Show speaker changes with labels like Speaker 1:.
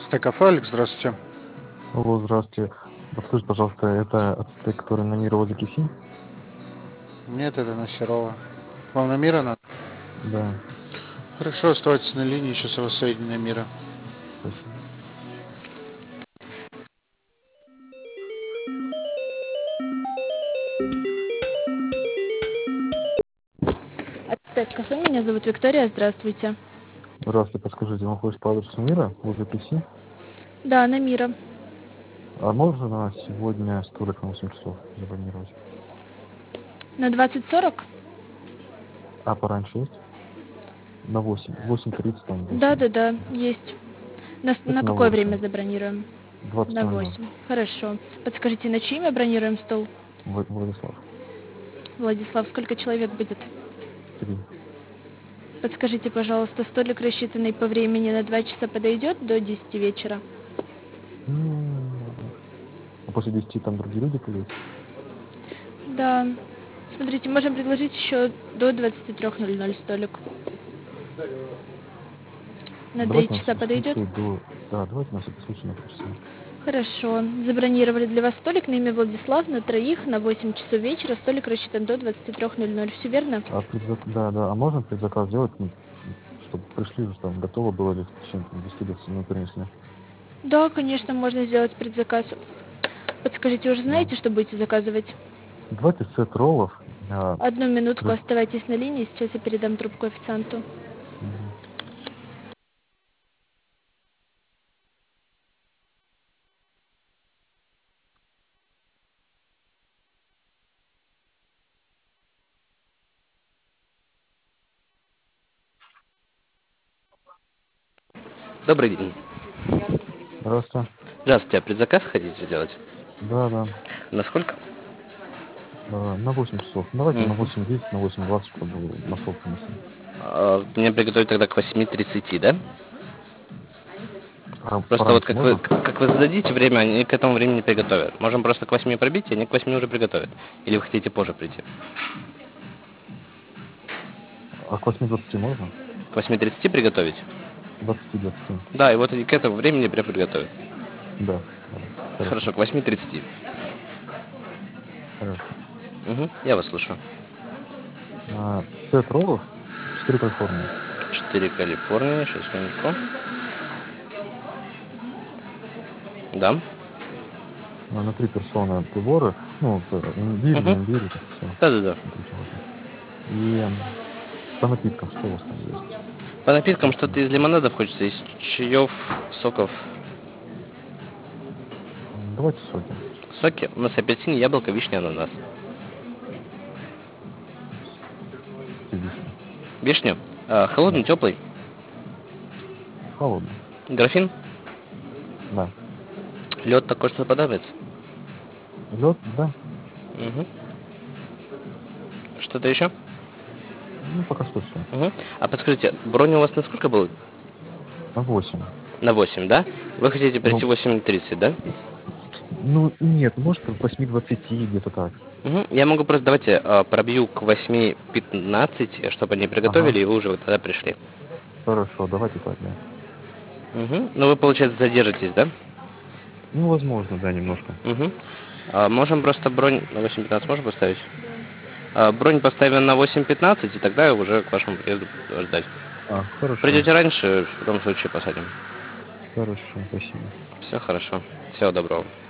Speaker 1: Кафе, Алекс, здравствуйте.
Speaker 2: Алло, здравствуйте. Подскажите, пожалуйста, это ацтек, который на мира возле КФ?
Speaker 1: Нет, это на Серова. Вам на Мира надо?
Speaker 2: Да,
Speaker 1: Хорошо, оставайтесь на линии, сейчас я вас соединю на Мира.
Speaker 2: спасибо.
Speaker 3: Ацтек кафе, меня зовут Виктория, здравствуйте.
Speaker 2: Здравствуйте, подскажите, вы находитесь по адресу мира возле КФ?
Speaker 3: Да, на Мира.
Speaker 2: А можно на сегодня столик на 8 часов забронировать?
Speaker 3: На 20:40?
Speaker 2: А пораньше есть? На 8, 8:30 там, 8.
Speaker 3: Да, есть. На
Speaker 2: Это на
Speaker 3: какое время
Speaker 2: 8,
Speaker 3: забронируем? На
Speaker 2: 20:00.
Speaker 3: 8. Хорошо. Подскажите, на чье имя бронируем стол?
Speaker 2: Владислав.
Speaker 3: Владислав, сколько человек будет?
Speaker 2: 3.
Speaker 3: Подскажите, пожалуйста, столик, рассчитанный по времени на 2 часа, подойдет до 10 вечера?
Speaker 2: А после 10 там другие люди появятся?
Speaker 3: Да. Смотрите, можем предложить еще до 23:00 столик. На 3
Speaker 2: Давайте на
Speaker 3: часа
Speaker 2: всякий
Speaker 3: подойдет?
Speaker 2: случай до... Да, давайте на всякий случай на 3 часа.
Speaker 3: Хорошо. Забронировали для вас столик на имя Владислав на троих на 8 часов вечера. Столик рассчитан до 23:00. Все верно?
Speaker 2: Да, да. А можно предзаказ сделать, чтобы пришли уже там готово было или в течение 10-20 минут принесли?
Speaker 3: Да, конечно, можно сделать предзаказ. Подскажите, уже
Speaker 2: Да.
Speaker 3: знаете, что будете заказывать?
Speaker 2: Давайте сет роллов.
Speaker 3: Одну минутку,
Speaker 2: Крыс-
Speaker 3: оставайтесь на линии, сейчас я передам трубку официанту.
Speaker 2: Мгм.
Speaker 4: Добрый день.
Speaker 2: Здравствуйте.
Speaker 4: Здравствуйте, а предзаказ хотите сделать?
Speaker 2: Да, да.
Speaker 4: Насколько?
Speaker 2: На 8 часов. Давайте на
Speaker 4: Мгм.
Speaker 2: 8:10, на 8:20, чтобы на стол принесли.
Speaker 4: Мне приготовить тогда к 8:30, да?
Speaker 2: А
Speaker 4: Просто вот
Speaker 2: пораньше можно?
Speaker 4: как вы зададите время, они к этому времени приготовят. Можем просто к 8 пробить, и они к 8 уже приготовят. Или вы хотите позже прийти?
Speaker 2: А к 8:20 можно?
Speaker 4: К 8:30 приготовить?
Speaker 2: 20:20.
Speaker 4: Да, и вот они к этому времени прям приготовят.
Speaker 2: Да, да. Хорошо.
Speaker 4: Хорошо, к 8:30.
Speaker 2: Хорошо.
Speaker 4: Угу, я вас слушаю.
Speaker 2: Сет роллов, 4 Калифорнии.
Speaker 4: 4 Калифорнии, 6 минутку. Да.
Speaker 2: На 3 персоны приборы. Ну, имбирь, не
Speaker 4: Угу.
Speaker 2: имбирь, это все.
Speaker 4: Да-да-да.
Speaker 2: И по напиткам, что у вас там есть?
Speaker 4: По напиткам
Speaker 2: Вкусное.
Speaker 4: что-то из лимонадов хочется, из чаев, соков.
Speaker 2: Давайте соки.
Speaker 4: Соки. У нас апельсин, яблоко, вишня, ананас.
Speaker 2: Вишня.
Speaker 4: Вишню?
Speaker 2: Да.
Speaker 4: Холодный, теплый.
Speaker 2: Холодный.
Speaker 4: Графин?
Speaker 2: Да.
Speaker 4: Лед такой, что понадобится.
Speaker 2: Лед, да.
Speaker 4: Угу. Что-то еще?
Speaker 2: Ну, пока что все.
Speaker 4: Угу. А подскажите, бронь у вас на сколько был?
Speaker 2: На 8.
Speaker 4: На 8, да? Вы хотите прийти в
Speaker 2: Ну,
Speaker 4: 8:30, да?
Speaker 2: нет, может, к 8:20 где-то так.
Speaker 4: Угу. Я могу просто, давайте, пробью к 8:15, чтобы они
Speaker 2: Ага.
Speaker 4: приготовили, и вы уже вот тогда пришли.
Speaker 2: Хорошо, давайте так, да.
Speaker 4: Угу. Ну, вы, получается, задержитесь, да?
Speaker 2: Ну, возможно, да, немножко.
Speaker 4: Угу. Можем просто бронь на 8:15 можем поставить? Бронь поставим на 8:15, и тогда уже к вашему приезду ждать.
Speaker 2: Хорошо.
Speaker 4: Придете раньше, в любом случае посадим.
Speaker 2: Хорошо, спасибо.
Speaker 4: Все хорошо. Всего доброго.